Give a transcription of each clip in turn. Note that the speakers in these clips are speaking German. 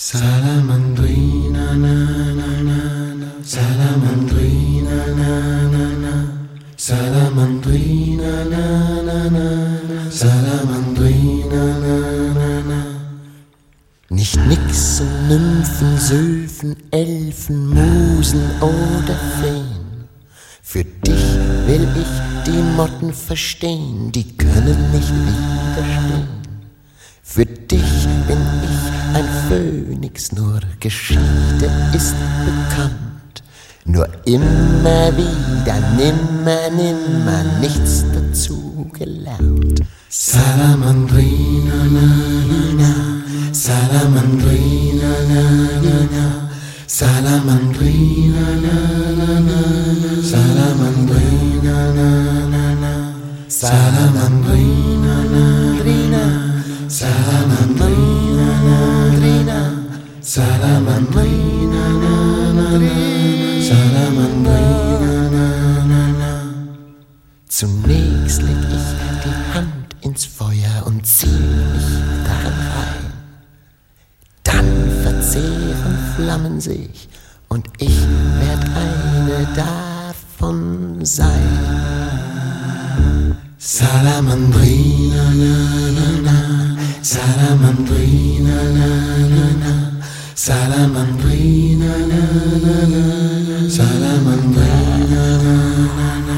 Salamandrina na na na na, Salamandrina na na na, Salamandrina na na na na, Salamandrina na na na. Nicht Nixen, Nymphen, Sylphen, Elfen, Musen oder Feen. Für dich will ich die Motten verstehen, die können nicht widerstehen. Für dich bin ich ein Phönix, nur Geschichte ist bekannt. Nur immer wieder, nimmer, nichts dazu gelernt. Salamandrina na na na, Salamandrina na na na, Salamandrina na na na, Salamandrina na na na, Salamandrina na na, Salamandrina na na, Salamandrina na na, Salamandrina na na. Zunächst leg ich die Hand ins Feuer und zieh mich daran rein. Dann verzehren Flammen sich und ich werd eine davon sein. Salamandrina na na na, Salamandrina na na na, Salamandrina na na na, Salamandrina na na na.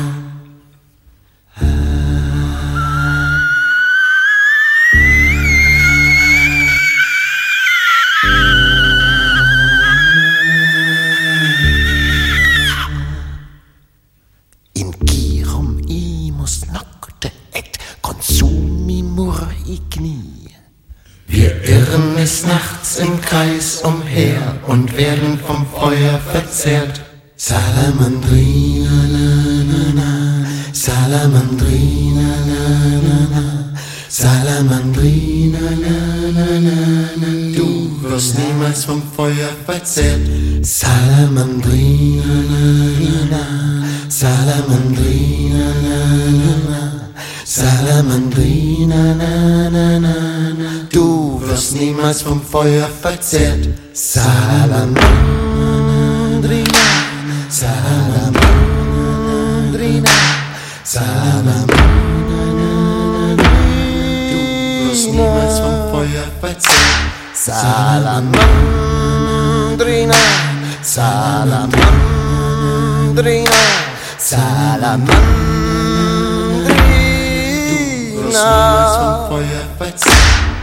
In girum imus nocte et consumimur igni. Wir irren des Nachts im Kreis umher und werden vom Feuer verzehrt. Salamandrina na na na, Salamandrina na na na, Salamandrina na na na na. Du wirst niemals vom Feuer verzehrt. Salamandrina na na, Salamandrina na na, Salamandrina na na na. Du wirst niemals vom Feuer verzehrt. Salamandrina, Salamandrina, Salamandrina. Du wirst niemals vom Feuer verzehrt. Salamandrina, Salamandrina, Salamandrina. Du wirst niemals vom Feuer verzehrt.